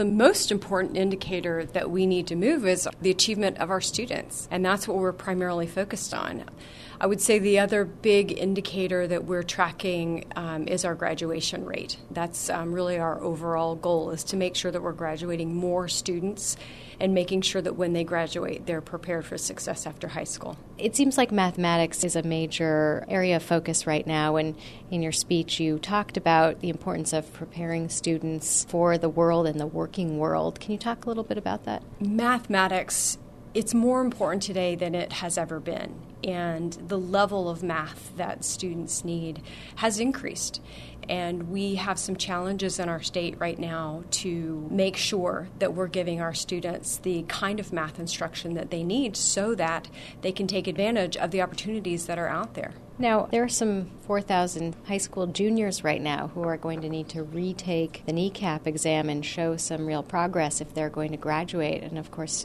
the most important indicator that we need to move is the achievement of our students, and that's what we're primarily focused on. I would say the other big indicator that we're tracking is our graduation rate. That's really our overall goal, is to make sure that we're graduating more students and making sure that when they graduate, they're prepared for success after high school. It seems like mathematics is a major area of focus right now, and in your speech you talked about the importance of preparing students for the world and the working world. Can you talk a little bit about that? Mathematics, it's more important today than it has ever been, and the level of math that students need has increased. And we have some challenges in our state right now to make sure that we're giving our students the kind of math instruction that they need so that they can take advantage of the opportunities that are out there. Now, there are some 4,000 high school juniors right now who are going to need to retake the NECAP exam and show some real progress if they're going to graduate. And of course,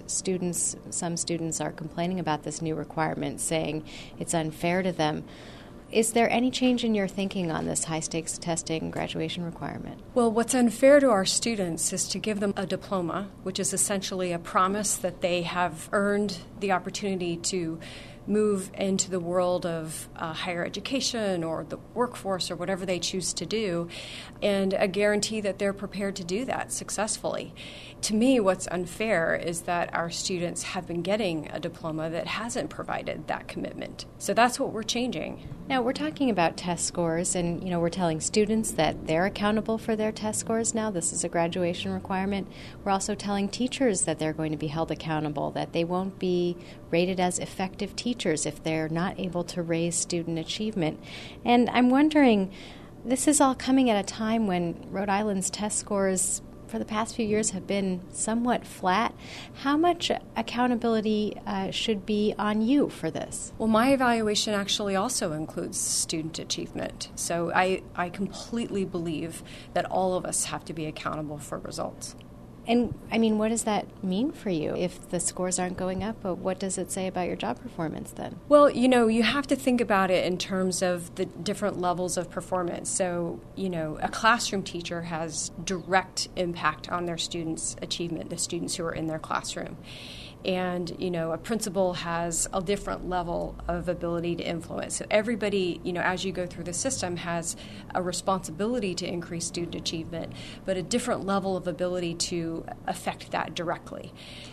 some students are complaining about this new requirement, saying it's unfair to them. Is there any change in your thinking on this high-stakes testing graduation requirement? Well, what's unfair to our students is to give them a diploma, which is essentially a promise that they have earned the opportunity to move into the world of higher education or the workforce or whatever they choose to do, and a guarantee that they're prepared to do that successfully. To me, what's unfair is that our students have been getting a diploma that hasn't provided that commitment. So that's what we're changing. Now, we're talking about test scores, and we're telling students that they're accountable for their test scores now. This is a graduation requirement. We're also telling teachers that they're going to be held accountable, that they won't be rated as effective teachers if they're not able to raise student achievement. And I'm wondering, this is all coming at a time when Rhode Island's test scores for the past few years have been somewhat flat. How much accountability should be on you for this? Well, my evaluation actually also includes student achievement. So I completely believe that all of us have to be accountable for results. And, what does that mean for you? If the scores aren't going up, what does it say about your job performance then? Well, you have to think about it in terms of the different levels of performance. So, a classroom teacher has direct impact on their students' achievement, the students who are in their classroom. And, a principal has a different level of ability to influence. So everybody, as you go through the system, has a responsibility to increase student achievement, but a different level of ability to affect that directly.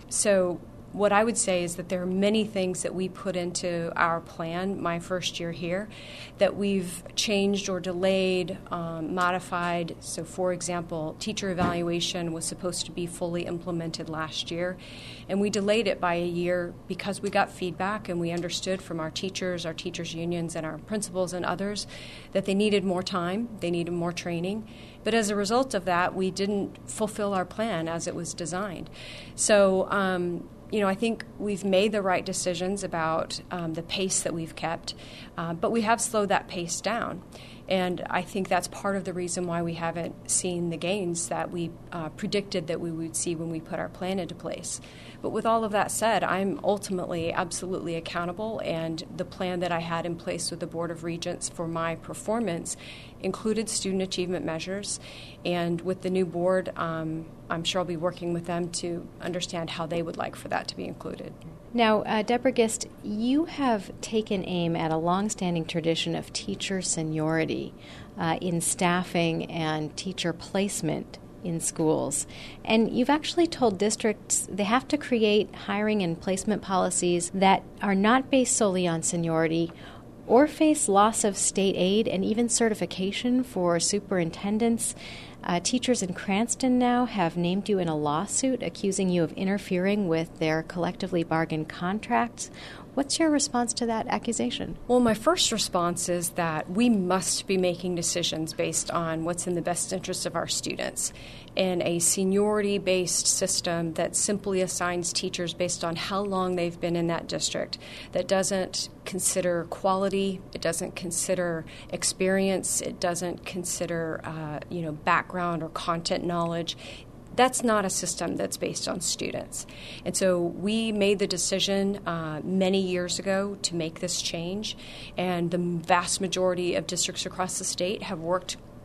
So what I would say is that there are many things that we put into our plan my first year here that we've changed or delayed, modified. So, for example, teacher evaluation was supposed to be fully implemented last year, and we delayed it by a year because we got feedback and we understood from our teachers unions, and our principals and others that they needed more time, they needed more training. But as a result of that, we didn't fulfill our plan as it was designed. So, I think we've made the right decisions about the pace that we've kept, but we have slowed that pace down. And I think that's part of the reason why we haven't seen the gains that we predicted that we would see when we put our plan into place. But with all of that said, I'm ultimately absolutely accountable, and the plan that I had in place with the Board of Regents for my performance included student achievement measures. And with the new board, I'm sure I'll be working with them to understand how they would like for that to be included. Now, Deborah Gist, you have taken aim at a longstanding tradition of teacher seniority in staffing and teacher placement in schools. And you've actually told districts they have to create hiring and placement policies that are not based solely on seniority or face loss of state aid and even certification for superintendents. Teachers in Cranston now have named you in a lawsuit accusing you of interfering with their collectively bargained contracts. What's your response to that accusation? Well, my first response is that we must be making decisions based on what's in the best interest of our students. And a seniority-based system that simply assigns teachers based on how long they've been in that district, that doesn't consider quality, it doesn't consider experience, it doesn't consider background or content knowledge. That's not a system that's based on students. And so we made the decision many years ago to make this change, and the vast majority of districts across the state have worked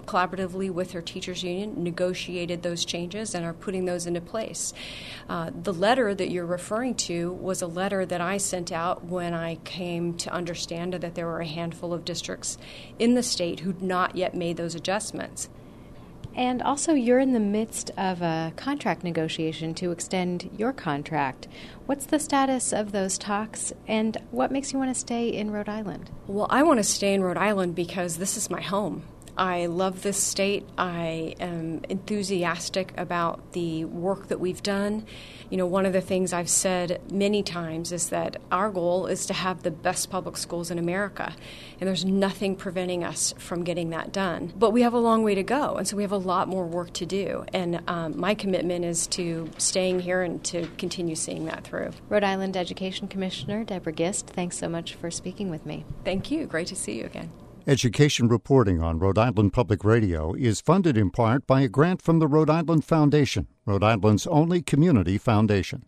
collaboratively with her teachers union, negotiated those changes and are putting those into place. The letter that you're referring to was a letter that I sent out when I came to understand that there were a handful of districts in the state who'd not yet made those adjustments. And also, you're in the midst of a contract negotiation to extend your contract. What's the status of those talks, and what makes you want to stay in Rhode Island? Well, I want to stay in Rhode Island because this is my home. I love this state. I am enthusiastic about the work that we've done. You know, one of the things I've said many times is that our goal is to have the best public schools in America, and there's nothing preventing us from getting that done. But we have a long way to go, and so we have a lot more work to do. And my commitment is to staying here and to continue seeing that through. Rhode Island Education Commissioner Deborah Gist, thanks so much for speaking with me. Thank you. Great to see you again. Education reporting on Rhode Island Public Radio is funded in part by a grant from the Rhode Island Foundation, Rhode Island's only community foundation.